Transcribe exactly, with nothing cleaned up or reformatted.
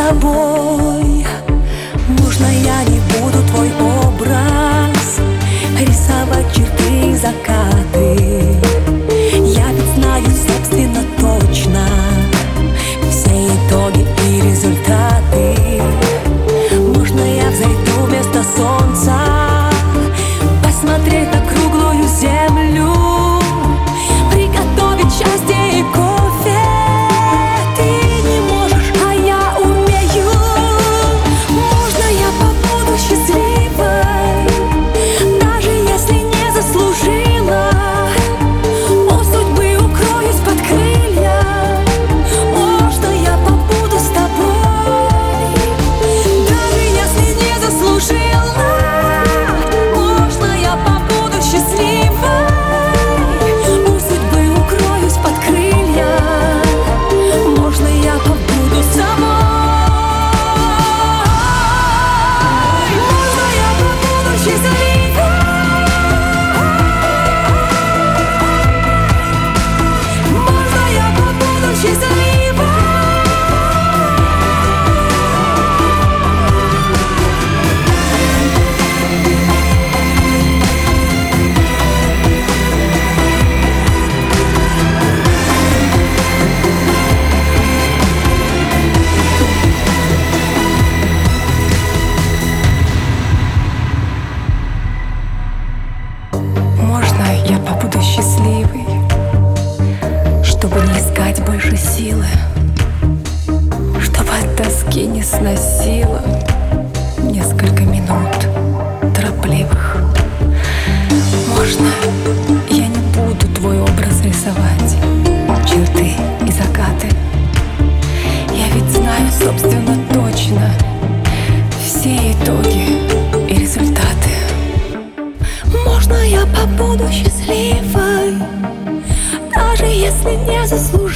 тобой. Можно я не буду твой образ рисовать черты и закаты? Я ведь знаю, собственно, точно все итоги и результаты. Можно я взойду вместо солнца, посмотреть на круглую землю, приготовить счастье и кофе. Ты не можешь, а я умею. Можно я побуду счастливой, даже если не заслужила? У судьбы укроюсь под крылья. Можно я побуду с тобой, даже если не заслужила? Можно я побуду счастливой, у судьбы укроюсь под крылья. Можно я побуду с собой. Можно я побуду счастливой, можно я побуду счастливой. Можно я побуду счастливой, чтобы не искать больше силы, чтобы от тоски не сносило несколько минут торопливых. Можно я не буду твой образ рисовать, черты и закаты? Я ведь знаю, собственно, точно все итоги и результаты. Можно я побуду счастливой, даже если не заслужила?